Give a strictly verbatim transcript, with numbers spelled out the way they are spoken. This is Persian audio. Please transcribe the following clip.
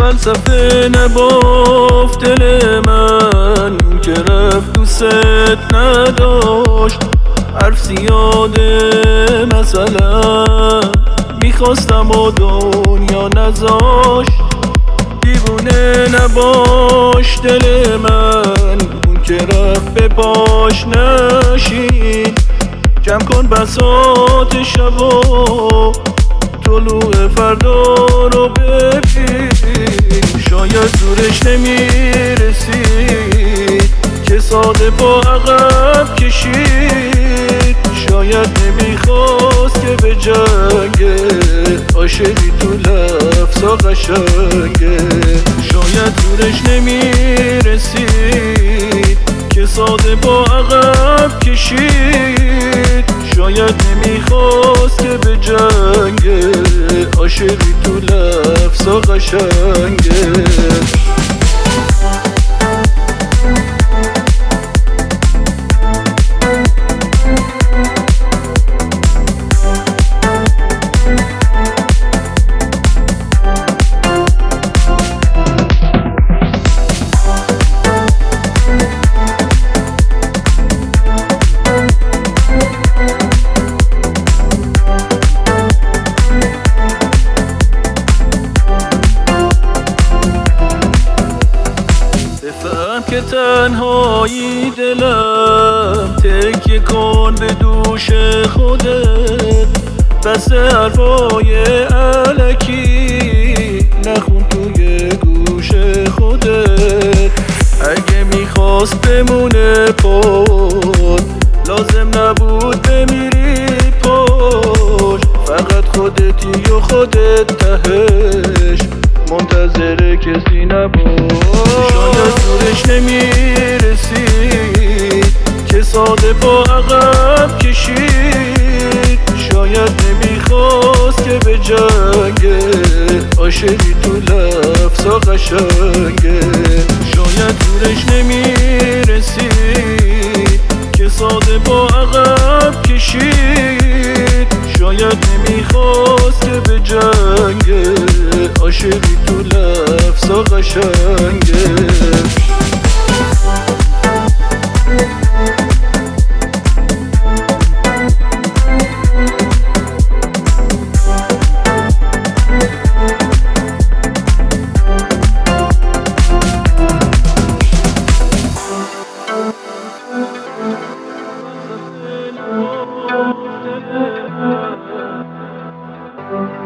فلسفه نبافت دل من که رفت دوست نداشت. حرف زیاده مثلا میخواستم و دنیا نذاشت. دیوونه نباش دل من، اون که رفت به پاش نشین. جمع کن بساط شب و طلوع فردا رو ببین. شاید زورش نمیرسید که ساده با عقب کشید. شاید نمیخواست که به جنگه، عاشقی تو لفظا قشنگه. شاید زورش نمیرسید که ساده با عقب کشید. شاید نمیخواست که به جنگه، عاشقی تو لفظا قشنگه. بفهم که تنهایی دلم، تکیه کن به دوش خودت. بس حرفای الکی نخون توی گوش خودت. اگه میخواست بمونه پاد، لازم نبود بمیری پاش. فقط خودتی و خودت تهش، منتظر کسی نبود. شاید زورش نمیرسید که ساده با عقب کشید. شاید نمیخواست که به جنگه، عاشقی تو لفظا قشنگه. شاید زورش نمیرسید که ساده با عقب کشید. شاید نمیخواست که به جنگه، عاشقی تو لفظا قشنگه. Thank you.